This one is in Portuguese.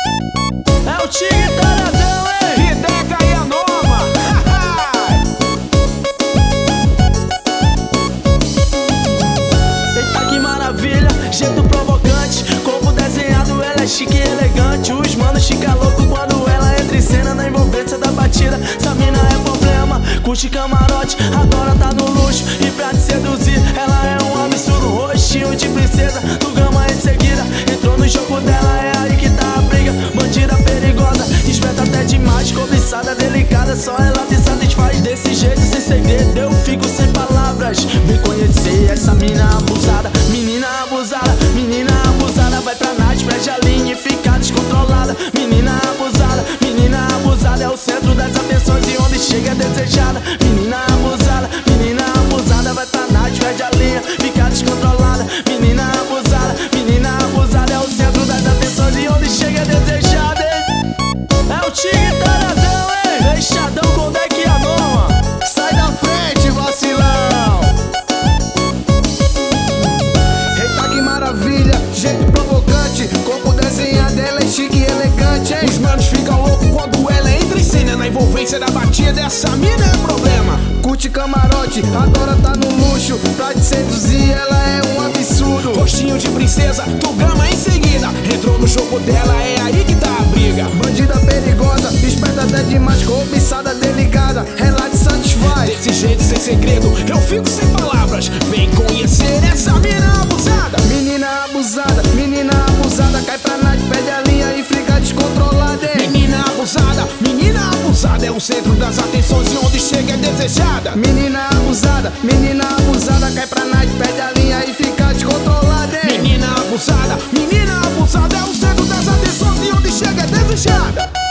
É o Tigre Taradão, hein? Rideca e a Noma. Eita que maravilha, jeito provocante, corpo desenhado, ela é chique e elegante. Os manos fica louco quando ela entra em cena, na envolvência da batida. Essa mina é problema, curte camarote, agora tá no luxo. E pra te seduzir, ela é um absurdo, rostinho de princesa, tu gama em seguida. Entrou no jogo dela, é aí que tá a briga. Bandida perigosa, esperta até demais, cobiçada, delicada, só ela te satisfaz. Desse jeito, sem segredo, eu fico sem palavras. Vem conhecer essa mina abusada, menina abusada, menina abusada. Vai pra night, prende a linha e fica descontrolada. Menina abusada, é o centro das atenções e onde chega é desejada. Menina abusada, vai pra night, prende a linha, fica descontrolada. Menina abusada, é o centro das atenções e onde chega é desejada, hein? É o Tigre Taradão, hein? Fechadão com o deck e a Noma. Sai da frente, vacilão. Eita que maravilha, jeito provocante, corpo desenhado, ela é chique e elegante, hein? Os manos ficam loucos quando ela entra em cena, na envolvência da batida. Essa mina é problema, curte camarote, agora tá no luxo. Pra te seduzir, ela é um absurdo, rostinho de princesa, tu gama em seguida. Entrou no jogo dela, é aí que tá a briga. Bandida perigosa, esperta até demais, cobiçada, delicada, ela te satisfaz. Desse jeito, sem segredo, eu fico sem palavras. Vem conhecer essa mina abusada. Menina abusada, cai pra night, pede a linha e fica descontrolada, hein? Menina abusada, é o centro das atenções e onde chega é desejada. Menina abusada, cai pra night, pede a linha e fica descontrolada, hein? Menina abusada, é o centro das atenções e onde chega é desejada.